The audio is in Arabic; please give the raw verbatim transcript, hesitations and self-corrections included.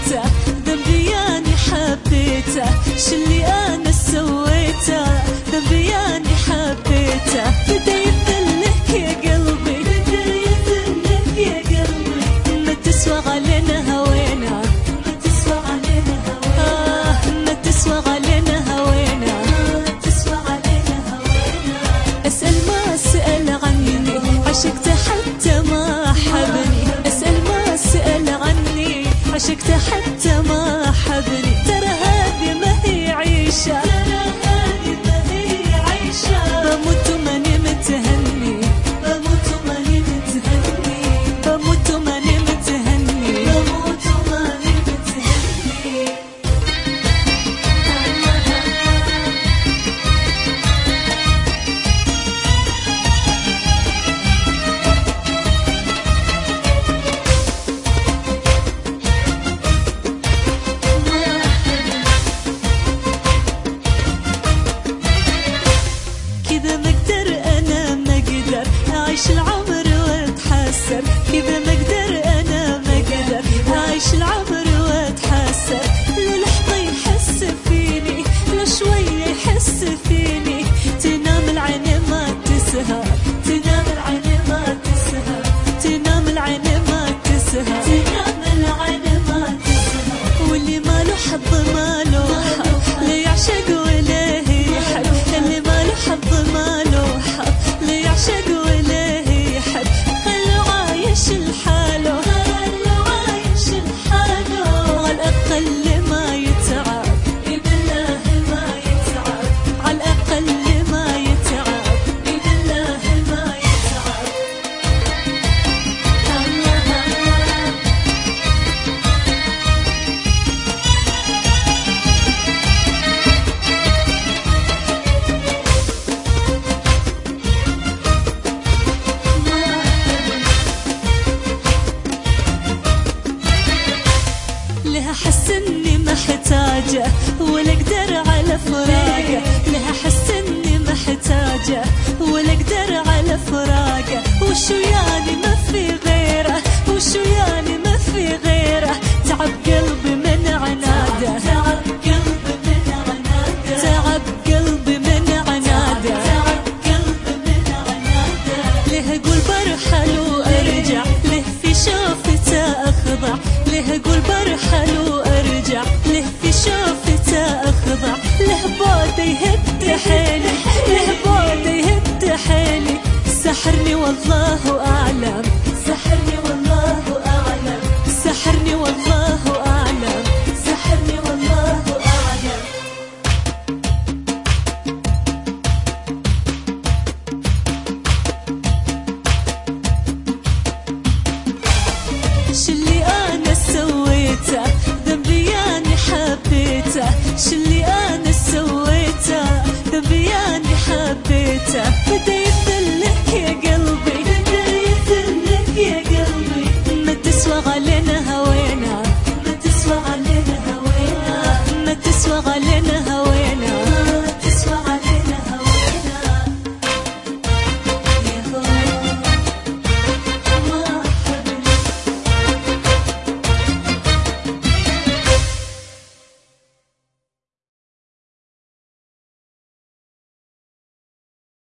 سويته ذنبي ياني حبيته شلي انا سويته ذنبي ياني حبيته بدا يذلك يا قلبي بدا يذلك يا قلبي ما تسوى علينا هوينا ما تسوى علينا هوينا آه ما تسوى علينا هوينا ما تسوى علينا هوينا اسأل ما سأل عني عشقت حتى ما حبني اسأل ما سأل عني عشقت حتى ما حبني ترى هذه ما هي عيشة ترى هذه ما هي عيشة بموت وماني متهني بموت وماني متهني بموت وماني متهني بموت وماني متهني كذا ما اقدر انا ما اقدر اعيش العمر واتحسر كذا ما اقدر انا ما اقدر اعيش العمر واتحسر لو لحظة يحس فيني لو شوية يحس فيني تنام العين ما تسهر تنام العين ما تسهر تنام العين ما تسهر تنام العين ما تسهر واللي ما له حظ ما له حظ لا يعشق ولا يحب اللي ما له حظ ما له حظ لا يعشق ولا يحب خلو عايش لحاله خلو عايش لحاله على الأقل ما يتعب بالله ما يتعب على الأقل ما يتعب بالله ما يتعب لها حس اني محتاجة ولا اقدر على فراقه لها حس اني محتاجة ولا اقدر على فراقه وشو يعني ما في غيره وشو يعني ما في غيره تعب قلبي من عناده تعب قلبي من عناده تعب قلبي من عناده تعب قلبي من عناده ليه اقول برحل وارجع ليه في شوفته اخضع ليه اقول برحل وارجع ليه في شوفته اخضع ليه بوده يهد حيلي ليه بوده يهد حيلي سحرني والله اعلم سحرني والله اعلم سحرني والله اعلم سحرني والله اعلم شلي انا سويته ذنبي ياني حبيته شلي انا سويته ذنبي ياني حبيته